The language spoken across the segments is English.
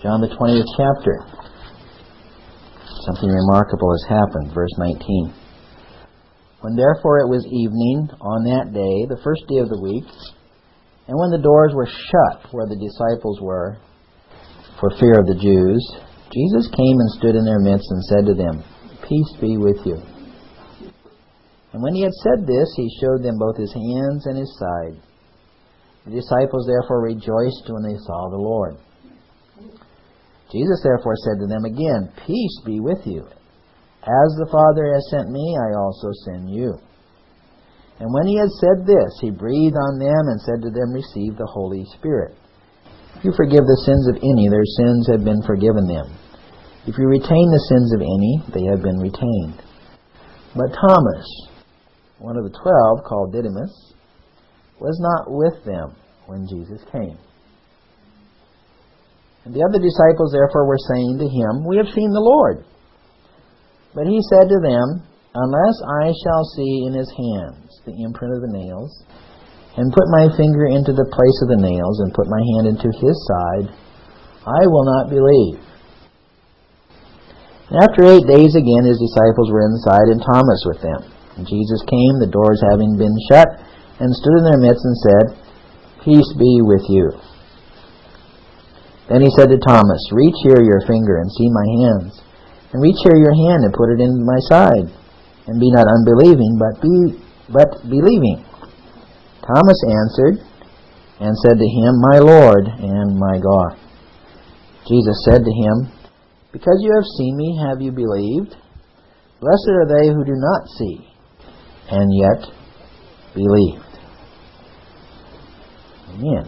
John the 20th chapter. Something remarkable has happened. Verse 19. When therefore it was evening on that day, the first day of the week, and when the doors were shut where the disciples were, for fear of the Jews, Jesus came and stood in their midst and said to them, Peace be with you. And when he had said this, he showed them both his hands and his side. The disciples therefore rejoiced when they saw the Lord. Jesus therefore said to them again, Peace be with you. As the Father has sent me, I also send you. And when he had said this, he breathed on them and said to them, Receive the Holy Spirit. If you forgive the sins of any, their sins have been forgiven them. If you retain the sins of any, they have been retained. But Thomas, one of the 12, called Didymus, was not with them when Jesus came. And the other disciples therefore were saying to him, We have seen the Lord. But he said to them, Unless I shall see in his hands the imprint of the nails, and put my finger into the place of the nails, and put my hand into his side, I will not believe. And after 8 days again his disciples were inside, and Thomas with them. And Jesus came, the doors having been shut, and stood in their midst and said, Peace be with you. Then he said to Thomas, Reach here your finger and see my hands, and reach here your hand and put it in my side, and be not unbelieving, but believing. Thomas answered and said to him, My Lord and my God. Jesus said to him, Because you have seen me, have you believed? Blessed are they who do not see, and yet believed. Amen.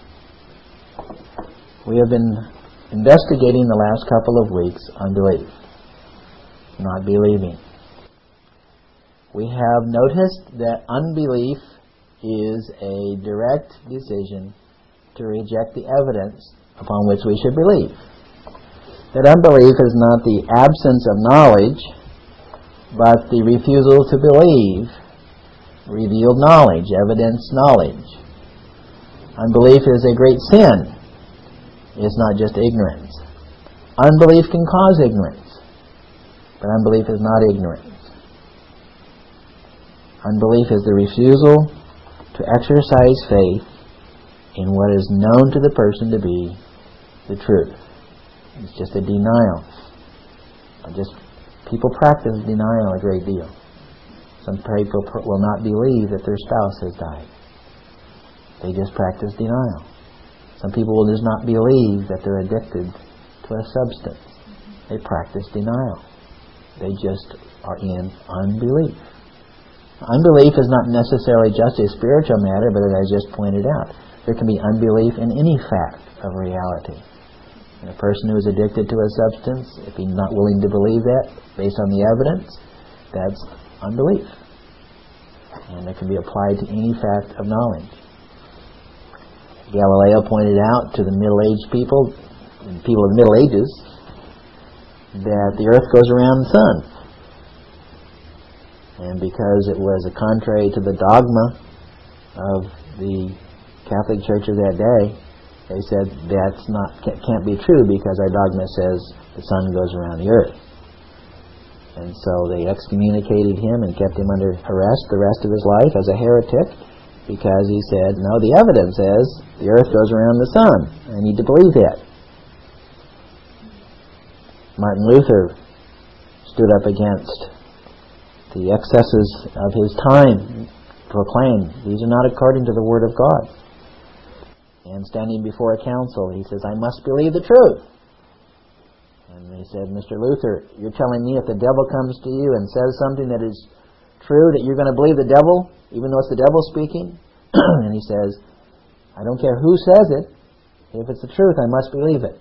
We have been investigating the last couple of weeks unbelief, not believing. We have noticed that unbelief is a direct decision to reject the evidence upon which we should believe. That unbelief is not the absence of knowledge, but the refusal to believe revealed knowledge, evidenced knowledge. Unbelief is a great sin. It's not just ignorance. Unbelief can cause ignorance, but unbelief is not ignorance. Unbelief is the refusal to exercise faith in what is known to the person to be the truth. It's just a denial. People practice denial a great deal. Some people will not believe that their spouse has died. They just practice denial. Some people will just not believe that they're addicted to a substance. They practice denial. They just are in unbelief. Unbelief is not necessarily just a spiritual matter, but as I just pointed out, there can be unbelief in any fact of reality. And a person who is addicted to a substance, if he's not willing to believe that, based on the evidence, that's unbelief. And it can be applied to any fact of knowledge. Galileo pointed out to the middle-aged people of the Middle Ages, that the earth goes around the sun. And because it was contrary to the dogma of the Catholic Church of that day, they said can't be true because our dogma says the sun goes around the earth. And so they excommunicated him and kept him under arrest the rest of his life as a heretic, because he said, no, the evidence says the earth goes around the sun. I need to believe that. Martin Luther stood up against the excesses of his time, proclaimed, these are not according to the Word of God. And standing before a council, he says, I must believe the truth. And they said, Mr. Luther, you're telling me if the devil comes to you and says something that is true, that you're going to believe the devil, even though it's the devil speaking? And he says, I don't care who says it. If it's the truth, I must believe it.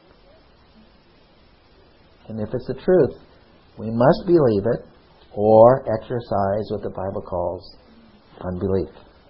And if it's the truth, we must believe it or exercise what the Bible calls unbelief.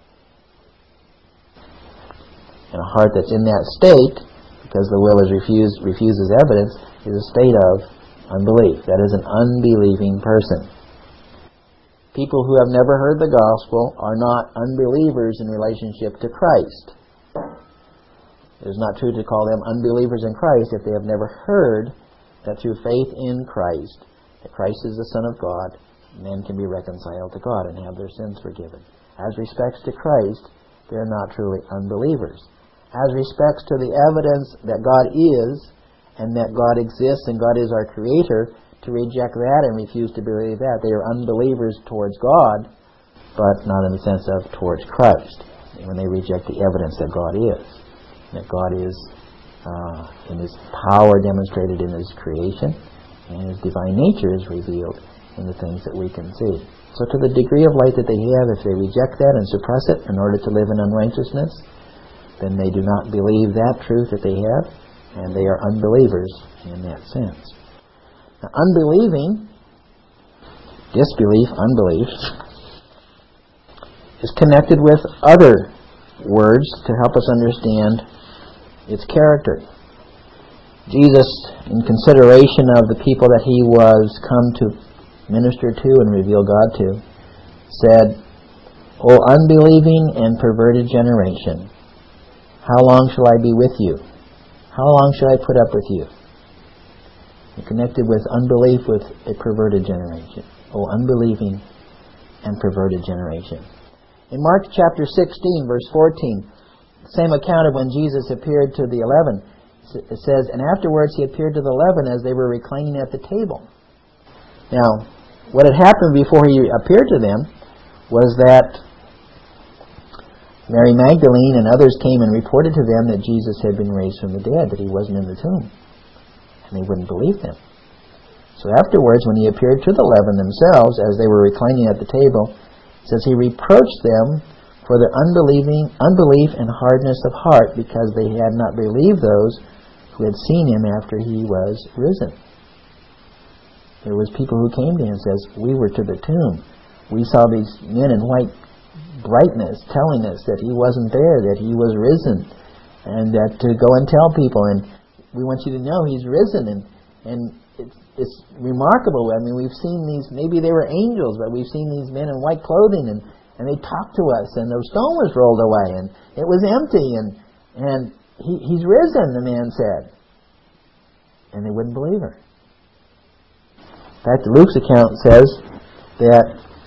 And a heart that's in that state, because the will refuses evidence, is a state of unbelief. That is an unbelieving person. People who have never heard the gospel are not unbelievers in relationship to Christ. It is not true to call them unbelievers in Christ if they have never heard that through faith in Christ, that Christ is the Son of God, men can be reconciled to God and have their sins forgiven. As respects to Christ, they are not truly unbelievers. As respects to the evidence that God is, and that God exists and God is our Creator, to reject that and refuse to believe that, they are unbelievers towards God, but not in the sense of towards Christ, when they reject the evidence that God is. That God is in His power demonstrated in His creation, and His divine nature is revealed in the things that we can see. So to the degree of light that they have, if they reject that and suppress it in order to live in unrighteousness, then they do not believe that truth that they have, and they are unbelievers in that sense. Now, unbelieving, disbelief, unbelief, is connected with other words to help us understand its character. Jesus, in consideration of the people that He was come to minister to and reveal God to, said, "O unbelieving and perverted generation, how long shall I be with you? How long shall I put up with you?" He connected with unbelief with a perverted generation. O unbelieving and perverted generation. In Mark chapter 16, verse 14, same account of when Jesus appeared to the 11, it says, "And afterwards He appeared to the 11 as they were reclining at the table." Now, what had happened before He appeared to them was that Mary Magdalene and others came and reported to them that Jesus had been raised from the dead, that He wasn't in the tomb. And they wouldn't believe them. So afterwards, when He appeared to the 11 themselves, as they were reclining at the table, it says He reproached them for their unbelief and hardness of heart, because they had not believed those who had seen Him after He was risen. There was people who came to Him and says, "We were to the tomb. We saw these men in white brightness telling us that He wasn't there, that He was risen, and that to go and tell people, and we want you to know He's risen." And it's remarkable. I mean, we've seen these, maybe they were angels, but we've seen these men in white clothing, and they talked to us, and the stone was rolled away, and it was empty, and He's risen, the man said. And they wouldn't believe her. In fact, Luke's account says that,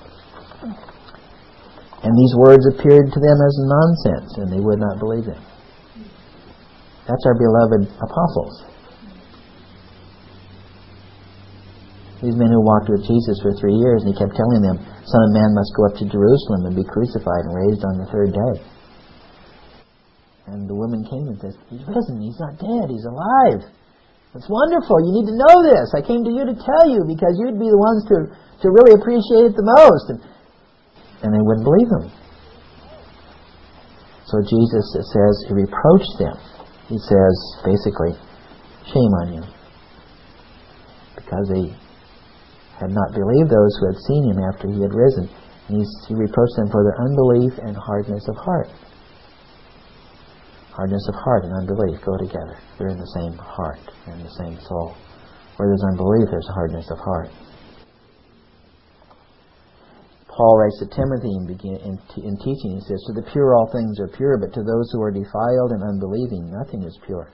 "And these words appeared to them as nonsense, and they would not believe them." That's our beloved apostles. These men who walked with Jesus for 3 years, and He kept telling them, "Son of Man must go up to Jerusalem and be crucified and raised on the third day." And the woman came and says, "He's risen, He's not dead, He's alive. It's wonderful, you need to know this. I came to you to tell you, because you'd be the ones to really appreciate it the most." And they wouldn't believe Him. So Jesus, it says, He reproached them. He says, basically, "Shame on you." Because they had not believed those who had seen Him after He had risen. And He reproached them for their unbelief and hardness of heart. Hardness of heart and unbelief go together. They're in the same heart, they're in the same soul. Where there's unbelief, there's hardness of heart. Paul writes to Timothy in teaching, he says, "To the pure all things are pure, but to those who are defiled and unbelieving, nothing is pure.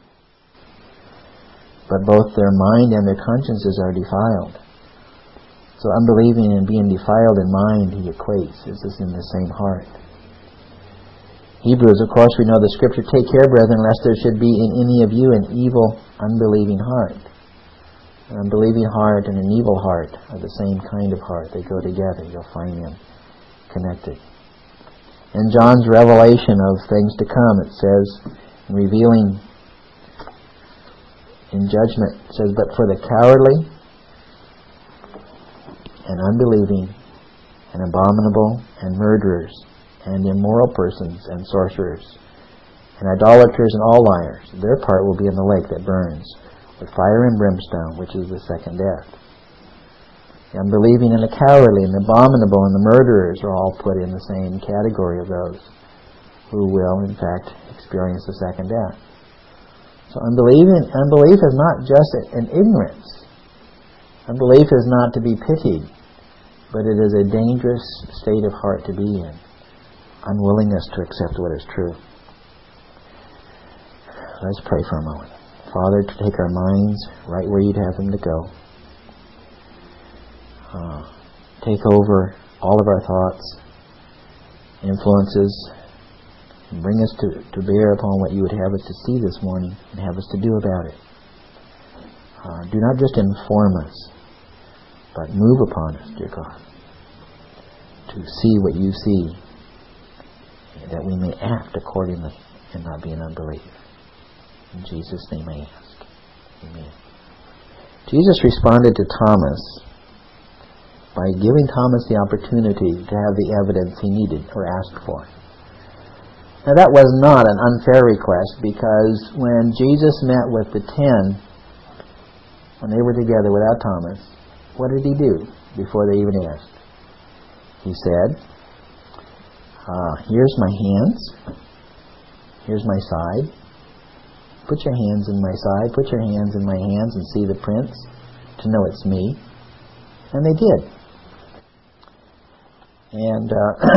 But both their mind and their consciences are defiled." So unbelieving and being defiled in mind, he equates. This is in the same heart. Hebrews, of course, we know the Scripture, "Take care, brethren, lest there should be in any of you an evil, unbelieving heart." An unbelieving heart and an evil heart are the same kind of heart. They go together. You'll find them connected. In John's revelation of things to come, it says, in revealing in judgment, it says, "But for the cowardly and unbelieving and abominable and murderers and immoral persons and sorcerers and idolaters and all liars, their part will be in the lake that burns with fire and brimstone, which is the second death." The unbelieving and the cowardly and the abominable and the murderers are all put in the same category of those who will, in fact, experience the second death. So unbelief is not just an ignorance. Unbelief is not to be pitied, but it is a dangerous state of heart to be in. Unwillingness to accept what is true. Let's pray for a moment. Father, to take our minds right where you'd have them to go. Take over all of our thoughts, influences, and bring us to bear upon what you would have us to see this morning and have us to do about it. Do not just inform us, but move upon us, dear God, to see what you see, that we may act accordingly and not be in unbelief. In Jesus' name I ask. Amen. Jesus responded to Thomas by giving Thomas the opportunity to have the evidence he needed or asked for. Now that was not an unfair request, because when Jesus met with the 10, when they were together without Thomas, what did he do before they even asked? He said, here's my hands, here's my side. Put your hands in my side, put your hands in my hands and see the prints to know it's me. And they did. And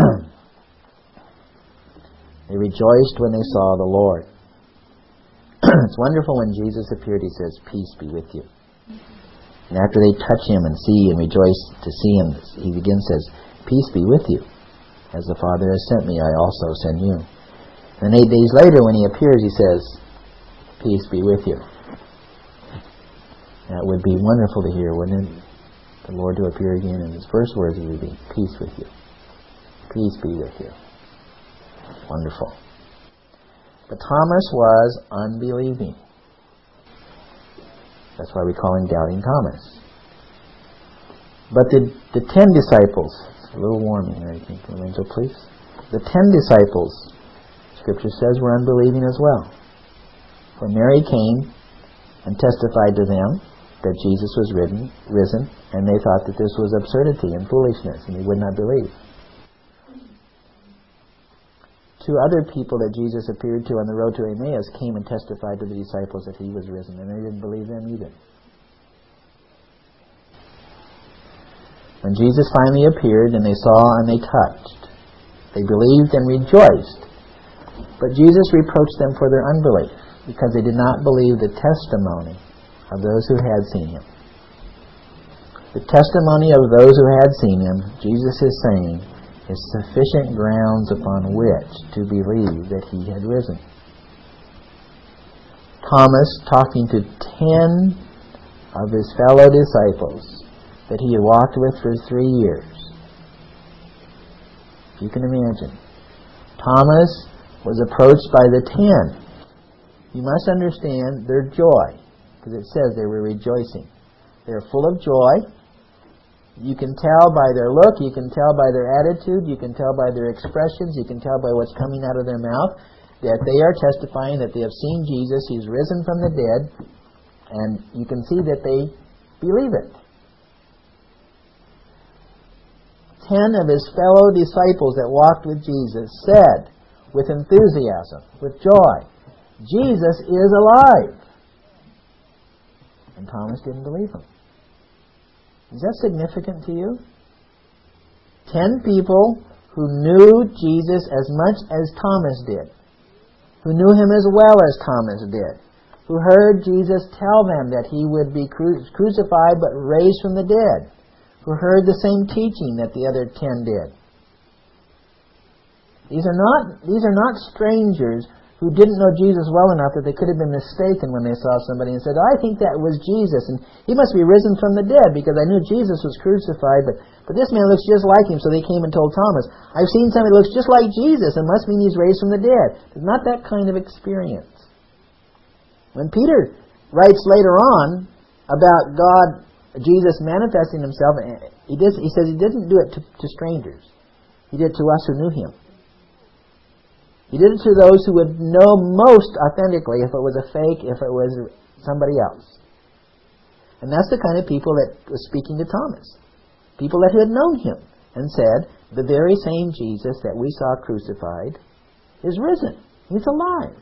they rejoiced when they saw the Lord. It's wonderful when Jesus appeared, he says, peace be with you. And after they touch him and see and rejoice to see him, he again says, peace be with you. As the Father has sent me, I also send you. And 8 days later when he appears, he says, peace be with you. That would be wonderful to hear, wouldn't it? The Lord to appear again, and his first words would be, peace with you. Peace be with you. Wonderful. But Thomas was unbelieving. That's why we call him Doubting Thomas. But the 10 disciples, it's a little warm in here, I think, Lorenzo, please. The 10 disciples, Scripture says, were unbelieving as well. For Mary came and testified to them that Jesus was risen, and they thought that this was absurdity and foolishness, and they would not believe. 2 other people that Jesus appeared to on the road to Emmaus came and testified to the disciples that he was risen, and they didn't believe them either. When Jesus finally appeared and they saw and they touched, they believed and rejoiced. But Jesus reproached them for their unbelief, because they did not believe the testimony of those who had seen him. The testimony of those who had seen him, Jesus is saying, is sufficient grounds upon which to believe that he had risen. Thomas, talking to 10 of his fellow disciples that he had walked with for 3 years. You can imagine. Thomas was approached by the 10. You must understand their joy, because it says they were rejoicing. They're full of joy. You can tell by their look, you can tell by their attitude, you can tell by their expressions, you can tell by what's coming out of their mouth, that they are testifying that they have seen Jesus, he's risen from the dead, and you can see that they believe it. 10 of his fellow disciples that walked with Jesus said, with enthusiasm, with joy, Jesus is alive. And Thomas didn't believe him. Is that significant to you? 10 people who knew Jesus as much as Thomas did, who knew him as well as Thomas did, who heard Jesus tell them that he would be crucified but raised from the dead, who heard the same teaching that the other 10 did. These are not strangers who didn't know Jesus well enough that they could have been mistaken when they saw somebody and said, I think that was Jesus, and he must be risen from the dead, because I knew Jesus was crucified, but this man looks just like him, so they came and told Thomas, I've seen somebody that looks just like Jesus, it must mean he's raised from the dead. It's not that kind of experience. When Peter writes later on about God, Jesus manifesting himself, he says he didn't do it to strangers. He did it to us who knew him. He did it to those who would know most authentically if it was a fake, if it was somebody else. And that's the kind of people that was speaking to Thomas. People that had known him and said, the very same Jesus that we saw crucified is risen. He's alive.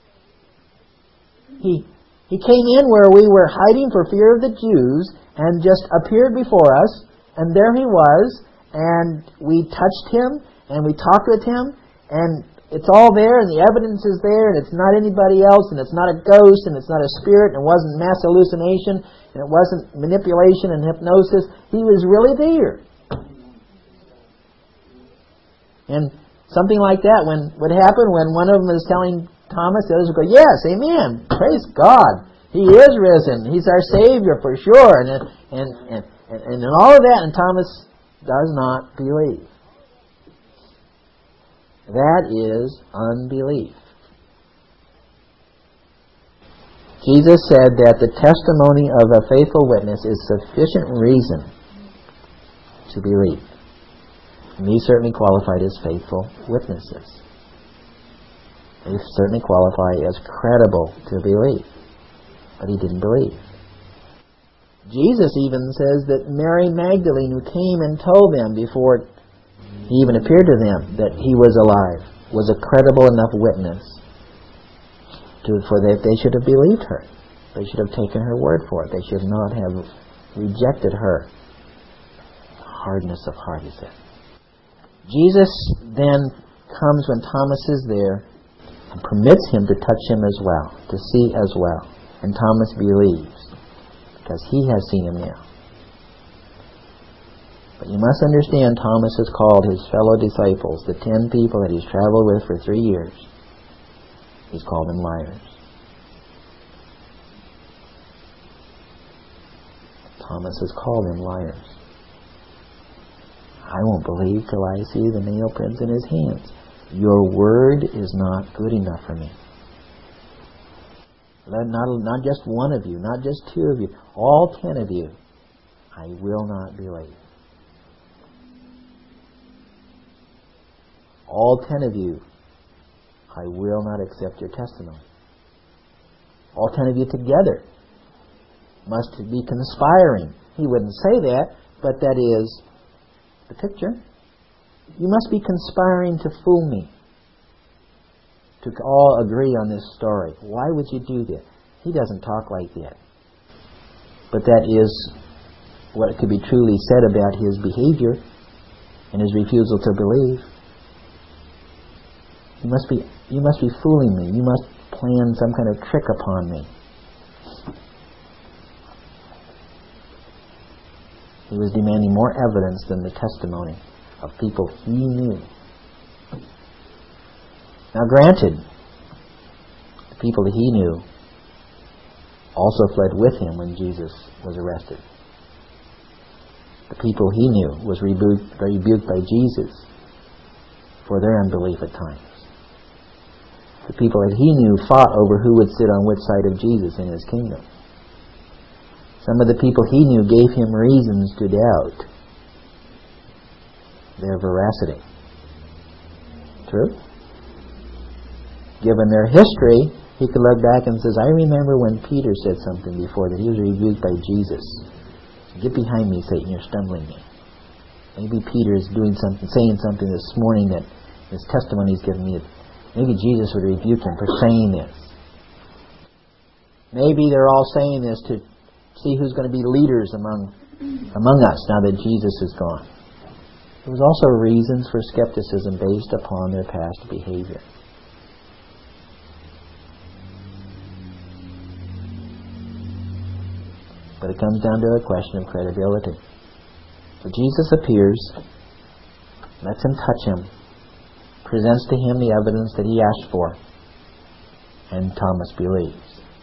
He came in where we were hiding for fear of the Jews and just appeared before us, and there he was, and we touched him, and we talked with him, and it's all there, and the evidence is there, and it's not anybody else, and it's not a ghost, and it's not a spirit, and it wasn't mass hallucination, and it wasn't manipulation and hypnosis. He was really there. And something like that would happen when one of them is telling Thomas, the others would go, yes, amen, praise God. He is risen. He's our Savior for sure. And all of that, and Thomas does not believe. That is unbelief. Jesus said that the testimony of a faithful witness is sufficient reason to believe. And these certainly qualified as faithful witnesses. They certainly qualify as credible to believe. But he didn't believe. Jesus even says that Mary Magdalene, who came and told them before he even appeared to them that he was alive, was a credible enough witness for that they should have believed her. They should have taken her word for it. They should not have rejected her. Hardness of heart, he said. Jesus then comes when Thomas is there and permits him to touch him as well, to see as well. And Thomas believes, because he has seen him now. But you must understand, Thomas has called his fellow disciples, the 10 people that he's traveled with for 3 years, he's called them liars. Thomas has called them liars. I won't believe till I see the nail prints in his hands. Your word is not good enough for me. Not just one of you, not just 2 of you, all 10 of you, I will not believe. All 10 of you, I will not accept your testimony. All 10 of you together must be conspiring. He wouldn't say that, but that is the picture. You must be conspiring to fool me. To all agree on this story. Why would you do that? He doesn't talk like that. But that is what could be truly said about his behavior and his refusal to believe. You must be fooling me. You must plan some kind of trick upon me. He was demanding more evidence than the testimony of people he knew. Now granted, the people that he knew also fled with him when Jesus was arrested. The people he knew was rebuked by Jesus for their unbelief at times. The people that he knew fought over who would sit on which side of Jesus in his kingdom. Some of the people he knew gave him reasons to doubt their veracity. True? Given their history, he could look back and says, I remember when Peter said something before that he was rebuked by Jesus. Get behind me, Satan, you're stumbling me. Maybe Peter is saying something this morning that his testimony is giving me. Maybe Jesus would rebuke him for saying this. Maybe they're all saying this to see who's going to be leaders among us now that Jesus is gone. There was also reasons for skepticism based upon their past behavior. But it comes down to a question of credibility. So Jesus appears, lets him touch him, presents to him the evidence that he asked for, and Thomas believes.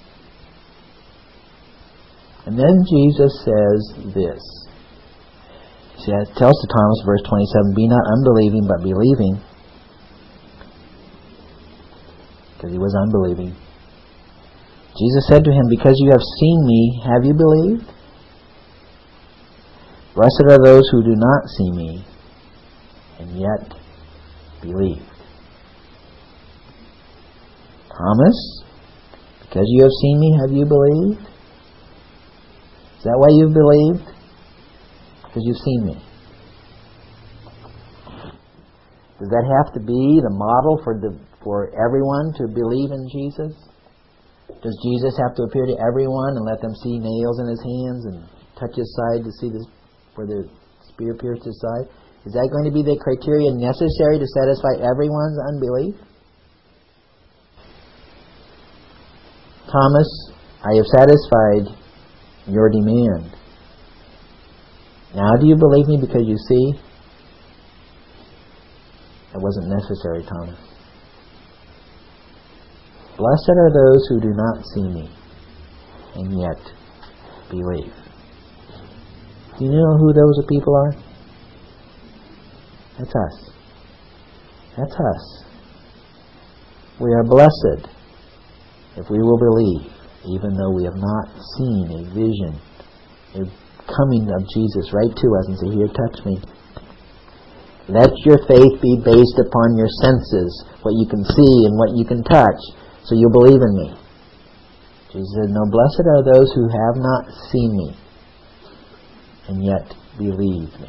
And then Jesus says this. He tells to Thomas, verse 27, be not unbelieving, but believing. Because he was unbelieving. Jesus said to him, because you have seen me, have you believed? Blessed are those who do not see me, and yet believed. Thomas, because you have seen me, have you believed? Is that why you've believed? Because you've seen me. Does that have to be the model for everyone to believe in Jesus? Does Jesus have to appear to everyone and let them see nails in his hands and touch his side to see where the spear pierced his side? Is that going to be the criteria necessary to satisfy everyone's unbelief? Thomas, I have satisfied your demand. Now do you believe me because you see? It wasn't necessary, Thomas. Blessed are those who do not see me and yet believe. Do you know who those people are? That's us. That's us. We are blessed if we will believe, even though we have not seen a vision, a coming of Jesus right to us and say, here, touch me. Let your faith be based upon your senses, what you can see and what you can touch, so you'll believe in me. Jesus said, no, blessed are those who have not seen me and yet believe me.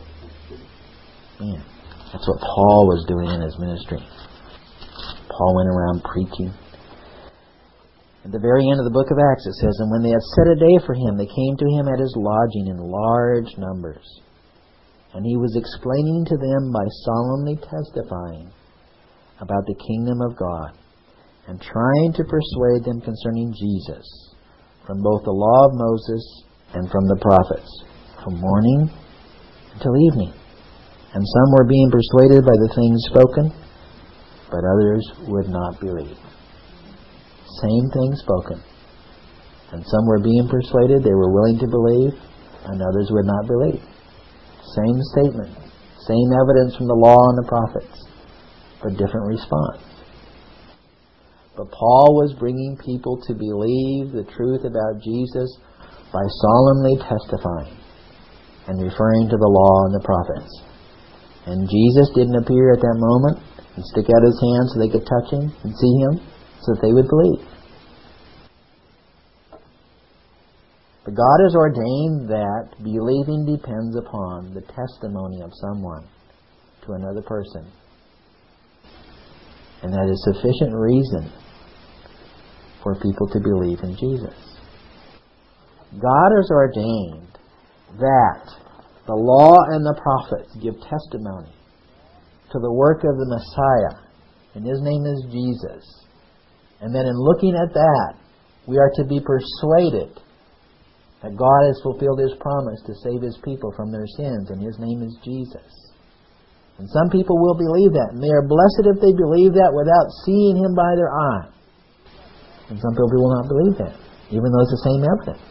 Man, that's what Paul was doing in his ministry. Paul went around preaching. At the very end of the book of Acts it says, and when they had set a day for him, they came to him at his lodging in large numbers. And he was explaining to them by solemnly testifying about the kingdom of God and trying to persuade them concerning Jesus from both the law of Moses and from the prophets, from morning until evening. And some were being persuaded by the things spoken, but others would not believe. Same thing spoken. And some were being persuaded, they were willing to believe, and others would not believe. Same statement, same evidence from the law and the prophets, but different response. But Paul was bringing people to believe the truth about Jesus by solemnly testifying and referring to the law and the prophets. And Jesus didn't appear at that moment and stick out his hand so they could touch him and see him, so that they would believe. But God has ordained that believing depends upon the testimony of someone to another person. And that is sufficient reason for people to believe in Jesus. God has ordained that the law and the prophets give testimony to the work of the Messiah, and his name is Jesus. And then in looking at that, we are to be persuaded that God has fulfilled his promise to save his people from their sins, and his name is Jesus. And some people will believe that, and they are blessed if they believe that without seeing him by their eye. And some people will not believe that, even though it's the same evidence.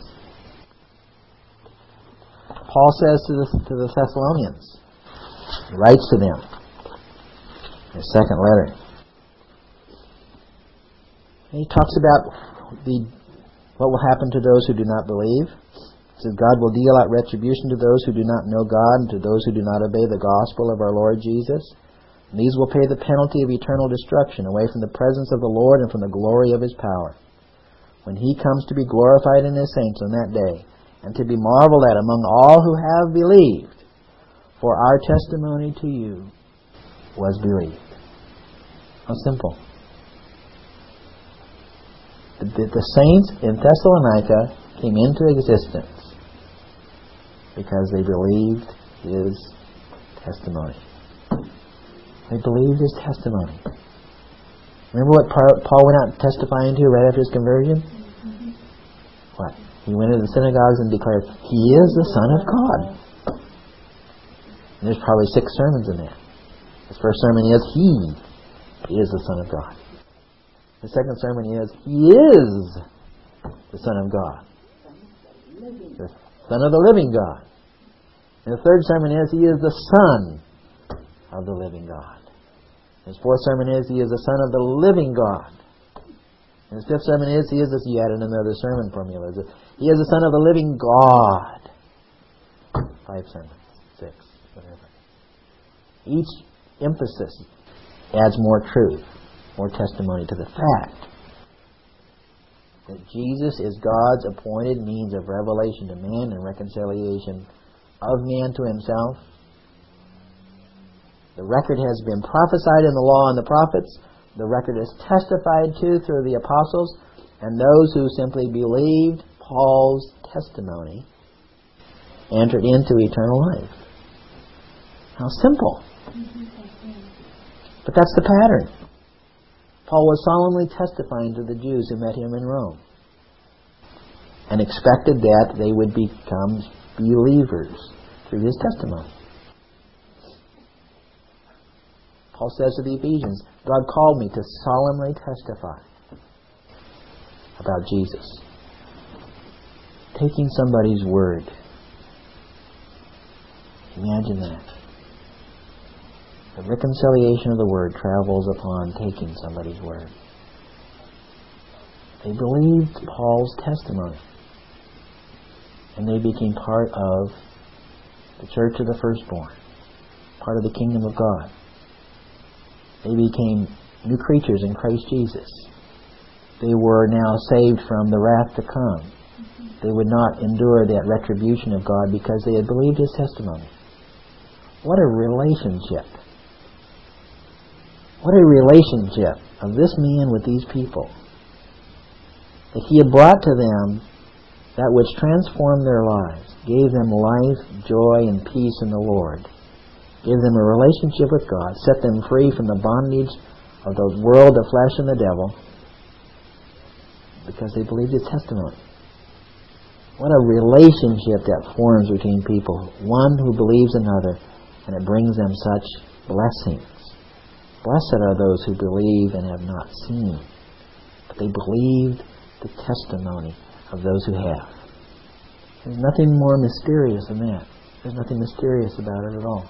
Paul says to the Thessalonians, he writes to them, in his second letter, and he talks about what will happen to those who do not believe. He says, God will deal out retribution to those who do not know God and to those who do not obey the gospel of our Lord Jesus. And these will pay the penalty of eternal destruction away from the presence of the Lord and from the glory of his power, when he comes to be glorified in his saints on that day, and to be marveled at among all who have believed. For our testimony to you was believed. How simple. The saints in Thessalonica came into existence because they believed his testimony. They believed his testimony. Remember what Paul went out testifying to right after his conversion? Mm-hmm. What? He went into the synagogues and declared, he is the Son of God. And there's probably 6 sermons in there. His first sermon is, he is the Son of God. The second sermon is, he is the Son of God. The Son of the living God. And the third sermon is, he is the Son of the living God. His fourth sermon is, he is the Son of the living God. And his fifth sermon is, he added another sermon formula. He is the Son of the living God. 5 sermons, 6, whatever. Each emphasis adds more truth, more testimony to the fact that Jesus is God's appointed means of revelation to man and reconciliation of man to himself. The record has been prophesied in the law and the prophets. The record is testified to through the apostles, and those who simply believed Paul's testimony entered into eternal life. How simple. But that's the pattern. Paul was solemnly testifying to the Jews who met him in Rome and expected that they would become believers through his testimony. Paul says to the Ephesians, God called me to solemnly testify about Jesus. Taking somebody's word. Imagine that. The reconciliation of the word travels upon taking somebody's word. They believed Paul's testimony, and they became part of the church of the firstborn, part of the kingdom of God. They became new creatures in Christ Jesus. They were now saved from the wrath to come. They would not endure that retribution of God because they had believed his testimony. What a relationship. What a relationship of this man with these people. That he had brought to them that which transformed their lives, gave them life, joy, and peace in the Lord, gave them a relationship with God, set them free from the bondage of the world, the flesh, and the devil, because they believed his testimony. What a relationship that forms between people, one who believes another, and it brings them such blessings. Blessed are those who believe and have not seen, but they believed the testimony of those who have. There's nothing more mysterious than that. There's nothing mysterious about it at all.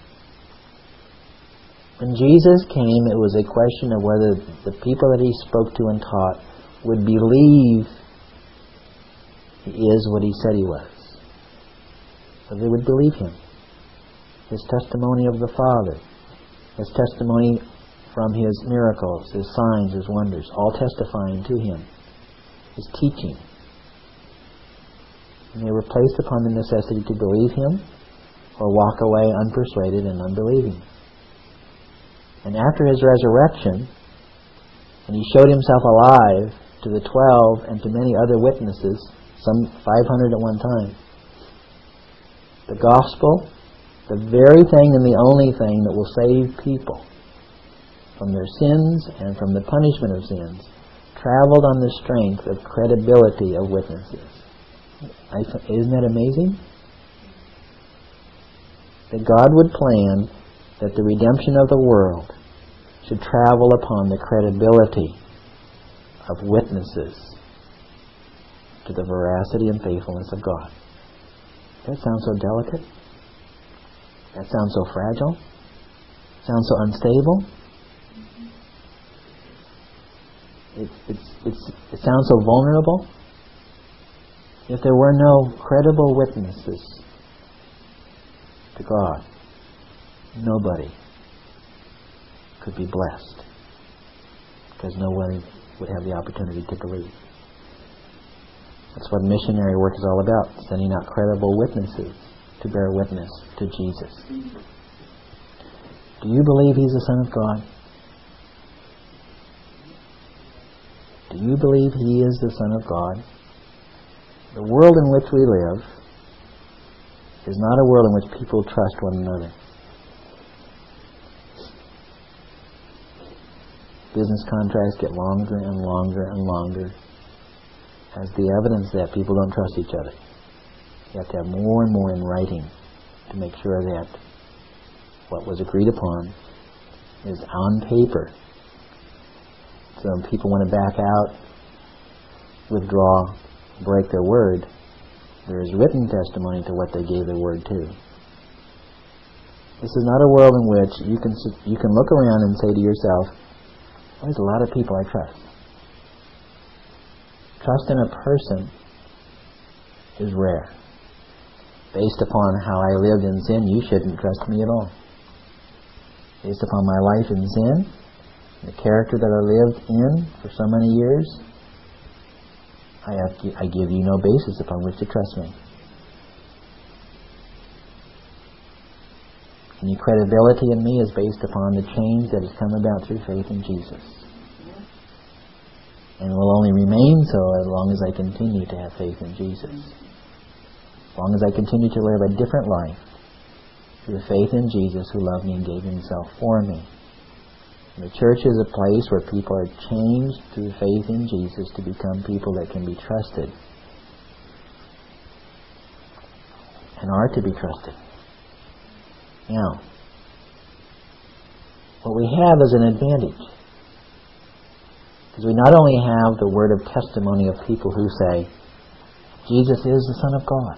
When Jesus came, it was a question of whether the people that he spoke to and taught would believe he is what he said he was. So they would believe him. His testimony of the Father, his testimony from his miracles, his signs, his wonders, all testifying to him. His teaching. And they were placed upon the necessity to believe him or walk away unpersuaded and unbelieving. And after his resurrection, and he showed himself alive to the 12 and to many other witnesses, some 500 at one time, the gospel, the very thing and the only thing that will save people from their sins and from the punishment of sins, traveled on the strength of credibility of witnesses. Isn't that amazing? That God would plan that the redemption of the world should travel upon the credibility of witnesses to the veracity and faithfulness of God. That sounds so delicate. That sounds so fragile. Sounds so unstable. It sounds so vulnerable. If there were no credible witnesses to God, nobody could be blessed, because no one would have the opportunity to believe. That's what missionary work is all about, sending out credible witnesses to bear witness to Jesus. Do you believe he's the Son of God? Do you believe he is the Son of God? The world in which we live is not a world in which people trust one another. Business contracts get longer and longer and longer as the evidence that people don't trust each other. You have to have more and more in writing to make sure that what was agreed upon is on paper. So when people want to back out, withdraw, break their word, there is written testimony to what they gave their word to. This is not a world in which you can look around and say to yourself, there's a lot of people I trust. Trust in a person is rare. Based upon how I lived in sin, you shouldn't trust me at all. Based upon my life in sin, the character that I lived in for so many years, I give you no basis upon which to trust me. Any credibility in me is based upon the change that has come about through faith in Jesus. And will only remain so as long as I continue to have faith in Jesus. As long as I continue to live a different life through faith in Jesus, who loved me and gave himself for me. The church is a place where people are changed through faith in Jesus to become people that can be trusted and are to be trusted. Now, what we have is an advantage. Because we not only have the word of testimony of people who say, Jesus is the Son of God.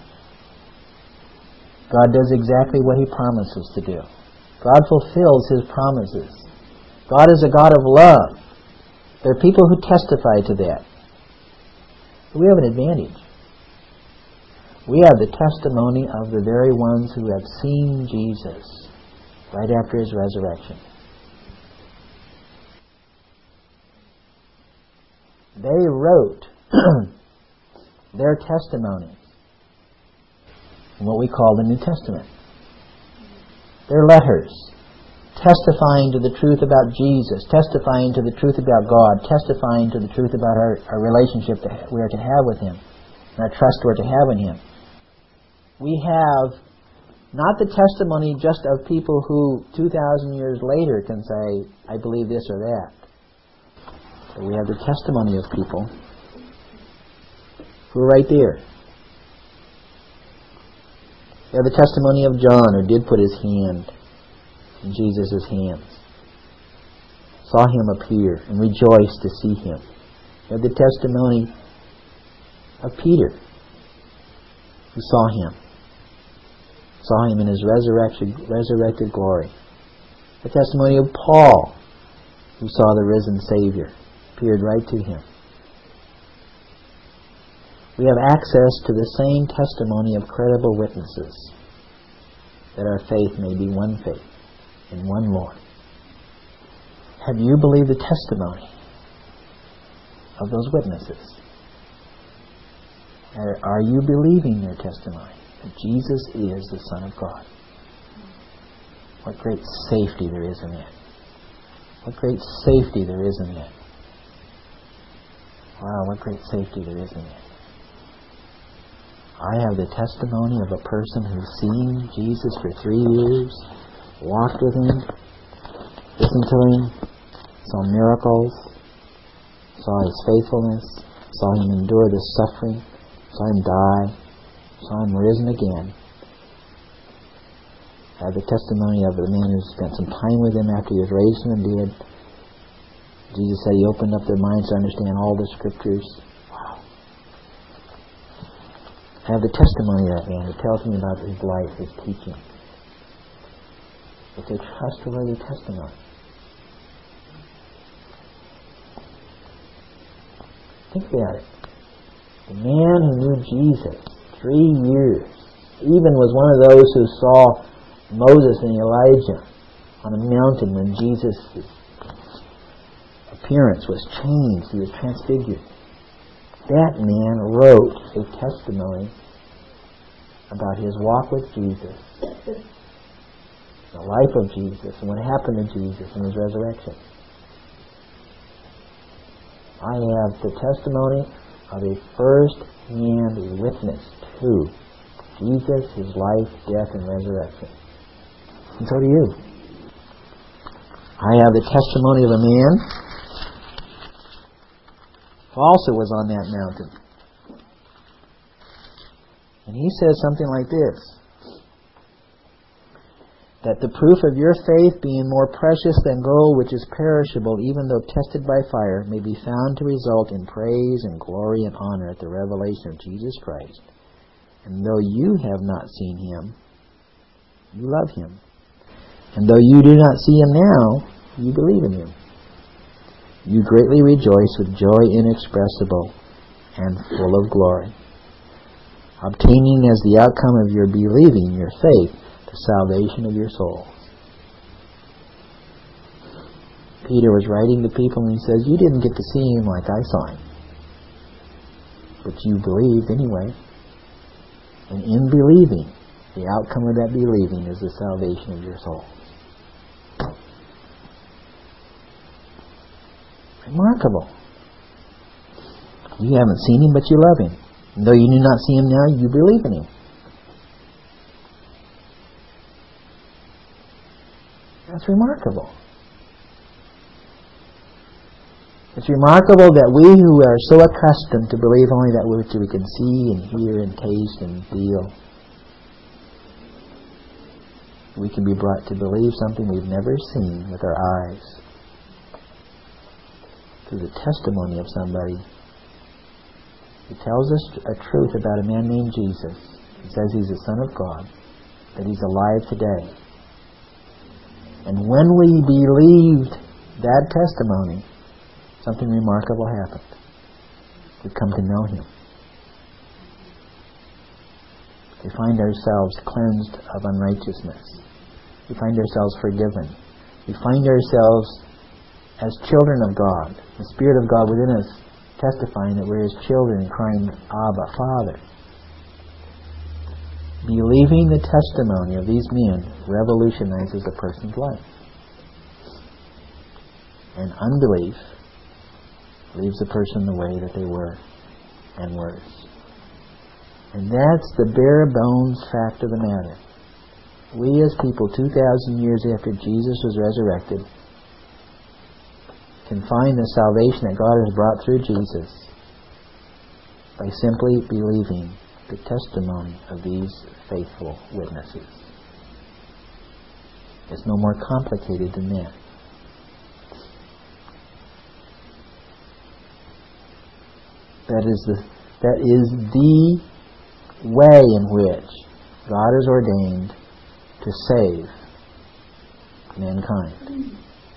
God does exactly what He promises to do. God fulfills His promises. God is a God of love. There are people who testify to that. But we have an advantage. We have the testimony of the very ones who have seen Jesus right after His resurrection. They wrote their testimonies in what we call the New Testament. Their letters, testifying to the truth about Jesus, testifying to the truth about God, testifying to the truth about our relationship that we are to have with Him, and our trust we're to have in Him. We have not the testimony just of people who 2,000 years later can say, I believe this or that. But we have the testimony of people who are right there. We have the testimony of John, who did put his hand in Jesus' hands, saw Him appear, and rejoiced to see Him. We have the testimony of Peter, who saw Him in His resurrected glory. The testimony of Paul, who saw the risen Savior, appeared right to him. We have access to the same testimony of credible witnesses, that our faith may be one faith in one Lord. Have you believed the testimony of those witnesses? Are you believing their testimony that Jesus is the Son of God? What great safety there is in that. What great safety there is in that. Wow, what great safety there is in that. I have the testimony of a person who's seen Jesus for 3 years, walked with Him, listened to Him, saw miracles, saw His faithfulness, saw Him endure the suffering, saw Him die, saw Him risen again. I have the testimony of a man who spent some time with Him after He was raised from the dead. Jesus said He opened up their minds to understand all the Scriptures. Wow. I have the testimony of that man who tells me about his life, his teaching. It's a trustworthy testimony. Think about it. The man who knew Jesus 3 years, even was one of those who saw Moses and Elijah on a mountain when Jesus' appearance was changed. He was transfigured. That man wrote a testimony about his walk with Jesus, the life of Jesus, and what happened to Jesus in His resurrection. I have the testimony of a first-hand witness to Jesus, His life, death, and resurrection. And so do you. I have the testimony of a man who also was on that mountain. And he says something like this, that the proof of your faith, being more precious than gold which is perishable, even though tested by fire, may be found to result in praise and glory and honor at the revelation of Jesus Christ. And though you have not seen Him, you love Him. And though you do not see Him now, you believe in Him. You greatly rejoice with joy inexpressible and full of glory, obtaining as the outcome of your believing, your faith, the salvation of your souls. Peter was writing to people and he says, you didn't get to see Him like I saw Him, but you believed anyway. And in believing, the outcome of that believing is the salvation of your souls. Remarkable. You haven't seen Him, but you love Him. And though you do not see Him now, you believe in Him. That's remarkable. It's remarkable that we who are so accustomed to believe only that which we can see and hear and taste and feel, we can be brought to believe something we've never seen with our eyes through the testimony of somebody who tells us a truth about a man named Jesus. He says he's the Son of God, that he's alive today. And when we believed that testimony, something remarkable happened. We come to know him. We find ourselves cleansed of unrighteousness. We find ourselves forgiven. We find ourselves as children of God. The Spirit of God within us testifying that we're his children, crying, Abba, Father. Believing the testimony of these men revolutionizes a person's life. And unbelief leaves a person the way that they were and worse. And that's the bare bones fact of the matter. We as people 2,000 years after Jesus was resurrected can find the salvation that God has brought through Jesus by simply believing the testimony of these faithful witnesses. It's no more complicated than that. That is the way in which God has ordained to save mankind.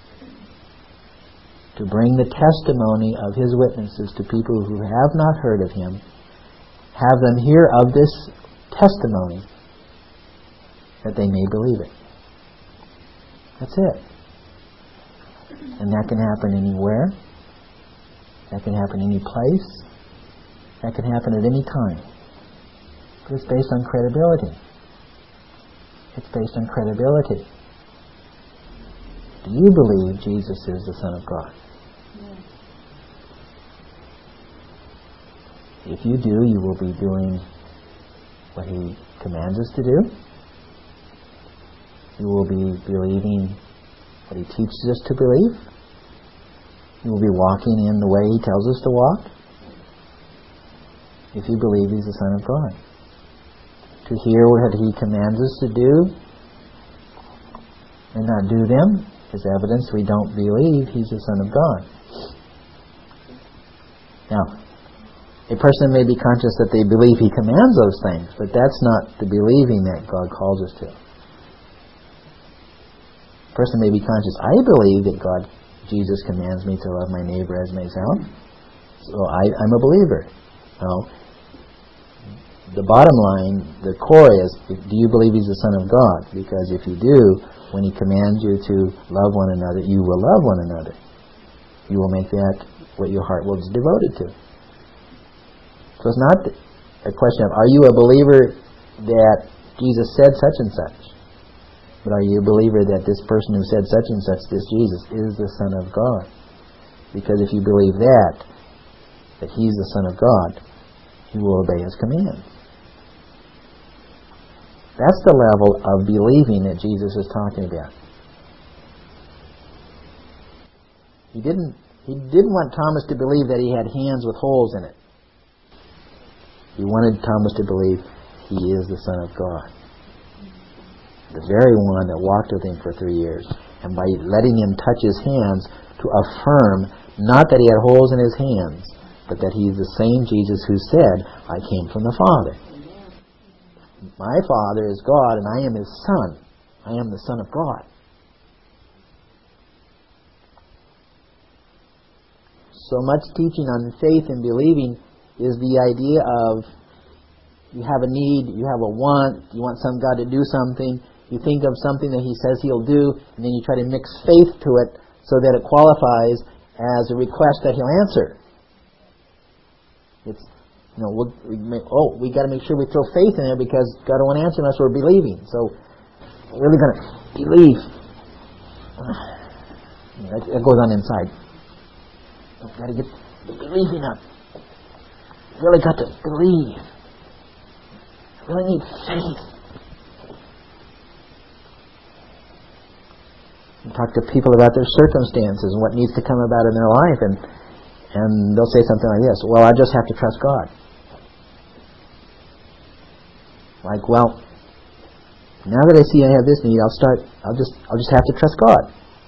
To bring the testimony of his witnesses to people who have not heard of him, have them hear of this testimony, that they may believe it. That's it. And that can happen anywhere. That can happen any place. That can happen at any time. But it's based on credibility. It's based on credibility. Do you believe Jesus is the Son of God? Yes. If you do, you will be doing what he commands us to do. You will be believing what he teaches us to believe. You will be walking in the way he tells us to walk. If you believe he's the Son of God. To hear what he commands us to do and not do them is evidence we don't believe he's the Son of God. Now, a person may be conscious that they believe he commands those things, but that's not the believing that God calls us to. A person may be conscious, I believe that Jesus commands me to love my neighbor as myself, so I'm a believer. No. The bottom line, the core is, do you believe he's the Son of God? Because if you do, when he commands you to love one another, you will love one another. You will make that what your heart will be devoted to. So it's not a question of, are you a believer that Jesus said such and such? But are you a believer that this person who said such and such, this Jesus, is the Son of God? Because if you believe that he's the Son of God, you will obey his commands. That's the level of believing that Jesus is talking about. He didn't want Thomas to believe that he had hands with holes in it. He wanted Thomas to believe he is the Son of God. The very one that walked with him for 3 years. And by letting him touch his hands to affirm not that he had holes in his hands, but that he is the same Jesus who said, I came from the Father. My Father is God and I am his Son. I am the Son of God. So much teaching on faith and believing is the idea of you have a need, you have a want, you want some God to do something, you think of something that he says he'll do, and then you try to mix faith to it so that it qualifies as a request that he'll answer. It's, we got to make sure we throw faith in there because God won't answer unless we're believing. So, we're really going to believe. That goes on inside. We've got to get the believing up. Really got to believe. Really need faith. You talk to people about their circumstances and what needs to come about in their life, and And they'll say something like this: well, I just have to trust God. Like, well, now that I see I have this need, I'll just have to trust God.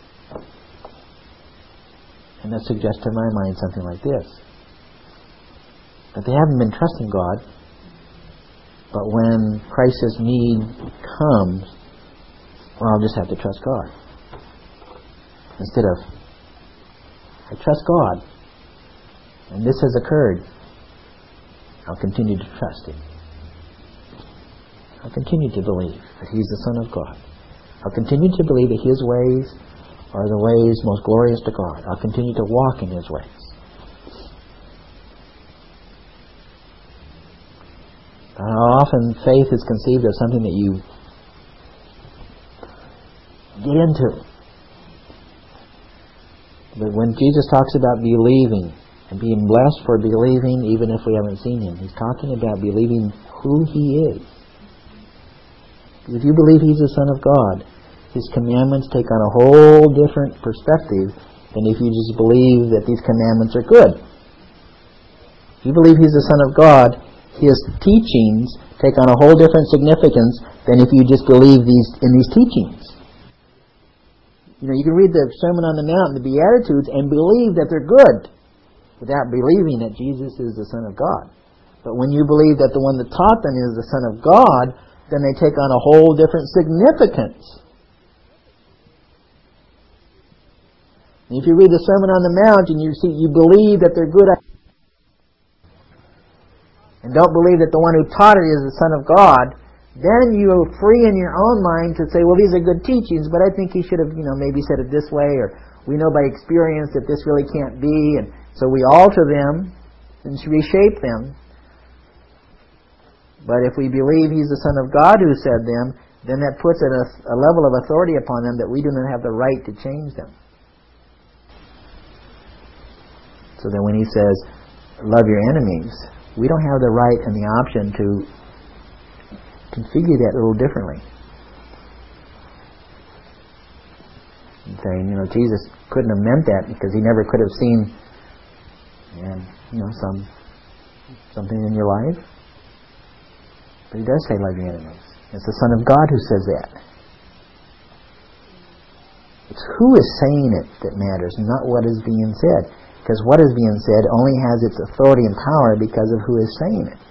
And that suggests to my mind something like this: that they haven't been trusting God, but when crisis need comes, well, I'll just have to trust God. Instead of, I trust God, and this has occurred, I'll continue to trust Him. I'll continue to believe that He's the Son of God. I'll continue to believe that His ways are the ways most glorious to God. I'll continue to walk in His ways. Often faith is conceived as something that you get into. But when Jesus talks about believing and being blessed for believing even if we haven't seen Him, He's talking about believing who He is. If you believe He's the Son of God, His commandments take on a whole different perspective than if you just believe that these commandments are good. If you believe He's the Son of God, His teachings take on a whole different significance than if you just believe in these teachings. You can read the Sermon on the Mount and the Beatitudes and believe that they're good without believing that Jesus is the Son of God. But when you believe that the one that taught them is the Son of God, then they take on a whole different significance. And if you read the Sermon on the Mount and you believe that they're good and don't believe that the one who taught it is the Son of God, then you are free in your own mind to say, well, these are good teachings, but I think he should have, maybe said it this way, or we know by experience that this really can't be, and so we alter them and reshape them. But if we believe He's the Son of God who said them, then that puts a level of authority upon them that we do not have the right to change them. So that when He says, love your enemies, we don't have the right and the option to configure that a little differently. And saying, Jesus couldn't have meant that because He never could have seen something in your life. But He does say love your enemies. It's the Son of God who says that. It's who is saying it that matters, not what is being said. Because what is being said only has its authority and power because of who is saying it.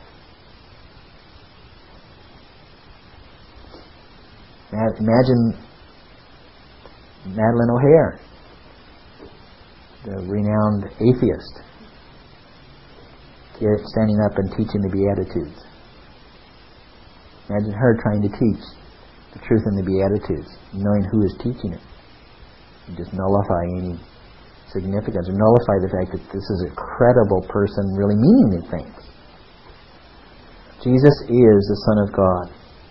Imagine Madeleine O'Hare, the renowned atheist, standing up and teaching the Beatitudes. Imagine her trying to teach the truth in the Beatitudes, knowing who is teaching it. You just nullify any significance, or nullify the fact that this is a credible person really meaning these things. Jesus is the Son of God.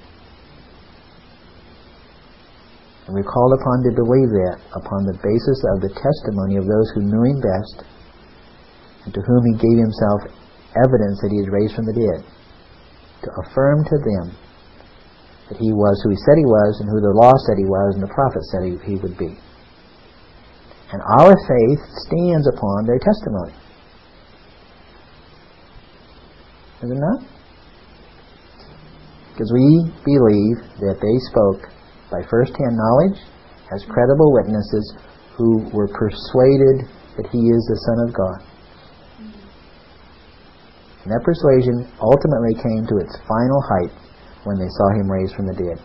And we're called upon to believe that upon the basis of the testimony of those who knew Him best and to whom He gave Himself evidence that He is raised from the dead, to affirm to them that He was who He said He was and who the law said He was and the prophets said He would be. And our faith stands upon their testimony. Is it not? Because we believe that they spoke by first-hand knowledge as credible witnesses who were persuaded that He is the Son of God. And that persuasion ultimately came to its final height when they saw Him raised from the dead.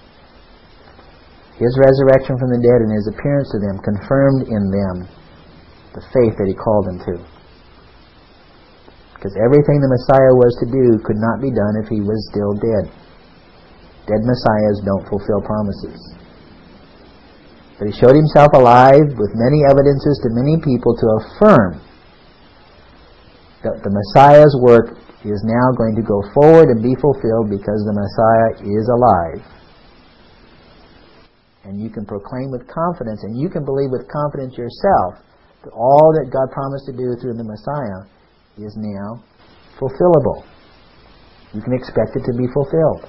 His resurrection from the dead and His appearance to them confirmed in them the faith that He called them to. Because everything the Messiah was to do could not be done if He was still dead. Dead Messiahs don't fulfill promises. But He showed Himself alive with many evidences to many people to affirm that the Messiah's work is now going to go forward and be fulfilled because the Messiah is alive. And you can proclaim with confidence, and you can believe with confidence yourself, that all that God promised to do through the Messiah is now fulfillable. You can expect it to be fulfilled.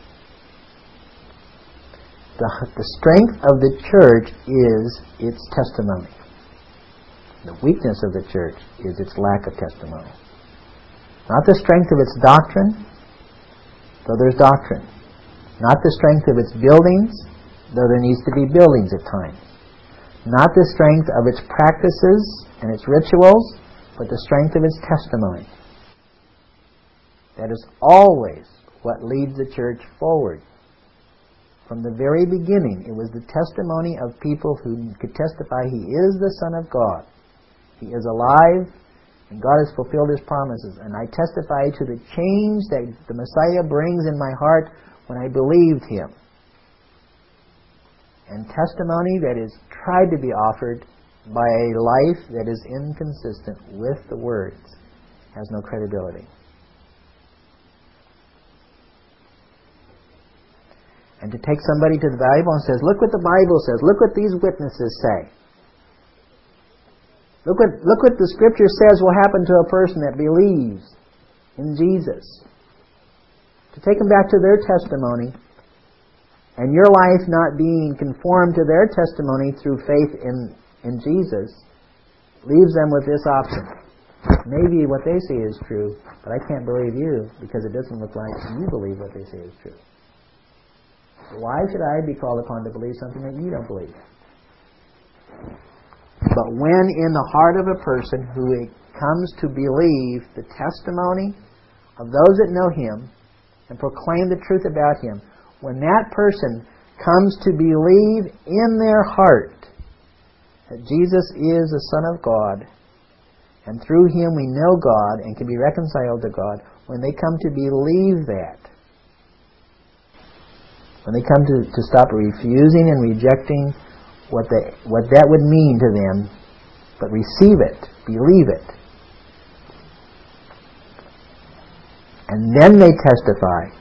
The strength of the church is its testimony. The weakness of the church is its lack of testimony. Not the strength of its doctrine, though there's doctrine. Not the strength of its buildings, though there needs to be buildings at times. Not the strength of its practices and its rituals, but the strength of its testimony. That is always what leads the church forward. From the very beginning, it was the testimony of people who could testify He is the Son of God. He is alive, and God has fulfilled His promises. And I testify to the change that the Messiah brings in my heart when I believed Him. And testimony that is tried to be offered by a life that is inconsistent with the words has no credibility. And to take somebody to the Bible and says, look what the Bible says, look what these witnesses say. Look what the Scripture says will happen to a person that believes in Jesus. To take them back to their testimony, and your life not being conformed to their testimony through faith in Jesus, leaves them with this option. Maybe what they say is true, but I can't believe you because it doesn't look like you believe what they say is true. Why should I be called upon to believe something that you don't believe? But when in the heart of a person who comes to believe the testimony of those that know Him and proclaim the truth about Him, when that person comes to believe in their heart that Jesus is the Son of God, and through Him we know God and can be reconciled to God, when they come to believe that, when they come to stop refusing and rejecting what that would mean to them, but receive it, believe it, and then they testify,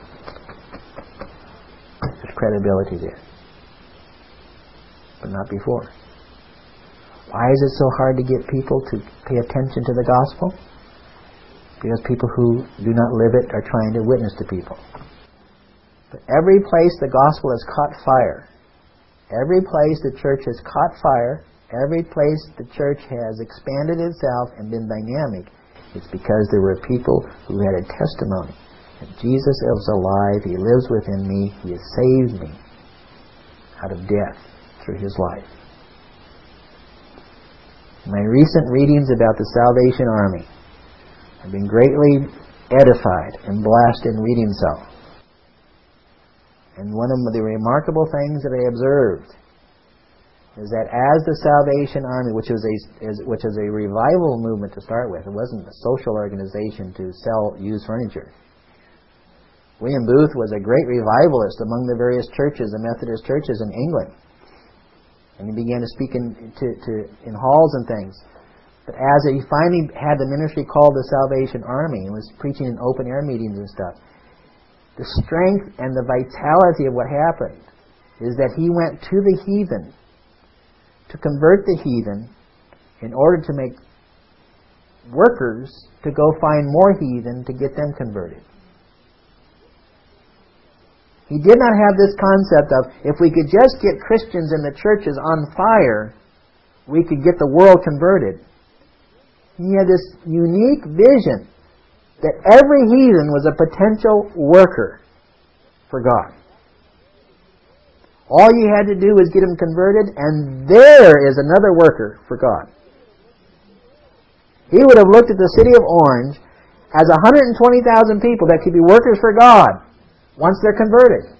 there's credibility there. But not before. Why is it so hard to get people to pay attention to the gospel? Because people who do not live it are trying to witness to people. But every place the gospel has caught fire, every place the church has caught fire, every place the church has expanded itself and been dynamic, it's because there were people who had a testimony that Jesus is alive, He lives within me, He has saved me out of death through His life. My recent readings about the Salvation Army have been greatly edified and blessed in reading so. And one of the remarkable things that I observed is that as the Salvation Army, which is a revival movement to start with, it wasn't a social organization to sell used furniture. William Booth was a great revivalist among the various churches, the Methodist churches in England. And he began to speak in halls and things. But as he finally had the ministry called the Salvation Army and was preaching in open-air meetings and stuff, the strength and the vitality of what happened is that he went to the heathen to convert the heathen in order to make workers to go find more heathen to get them converted. He did not have this concept of, if we could just get Christians in the churches on fire, we could get the world converted. He had this unique vision that every heathen was a potential worker for God. All you had to do was get them converted, and there is another worker for God. He would have looked at the city of Orange as 120,000 people that could be workers for God once they're converted.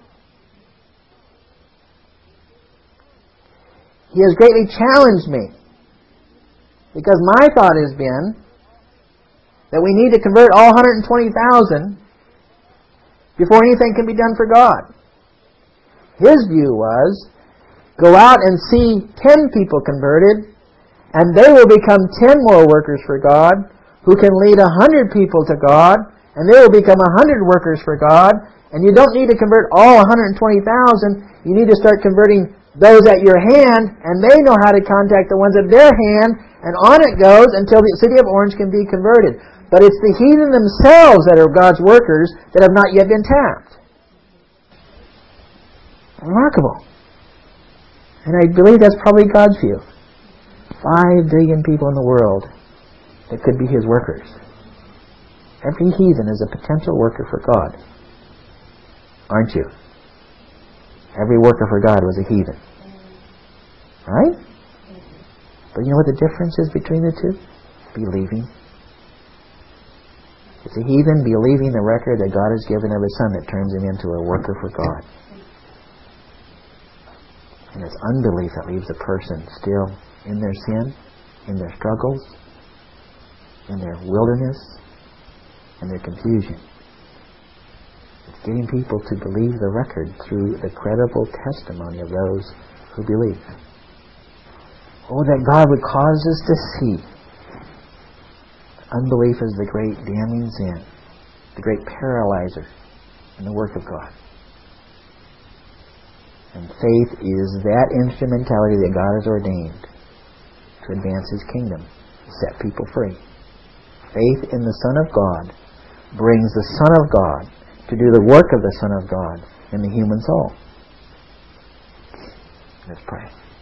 He has greatly challenged me, because my thought has been that we need to convert all 120,000 before anything can be done for God. His view was, go out and see 10 people converted, and they will become 10 more workers for God, who can lead 100 people to God, and they will become 100 workers for God. And you don't need to convert all 120,000. You need to start converting those at your hand, and they know how to contact the ones at their hand, and on it goes until the city of Orange can be converted. But it's the heathen themselves that are God's workers that have not yet been tapped. Remarkable. And I believe that's probably God's view. 5 billion people in the world that could be His workers. Every heathen is a potential worker for God. Aren't you? Every worker for God was a heathen. Right? But you know what the difference is between the two? Believing. It's a heathen believing the record that God has given of His Son that turns him into a worker for God. And it's unbelief that leaves a person still in their sin, in their struggles, in their wilderness, and their confusion. It's getting people to believe the record through the credible testimony of those who believe. Oh, that God would cause us to see. Unbelief is the great damning sin, the great paralyzer in the work of God. And faith is that instrumentality that God has ordained to advance His kingdom, to set people free. Faith in the Son of God brings the Son of God to do the work of the Son of God in the human soul. Let's pray.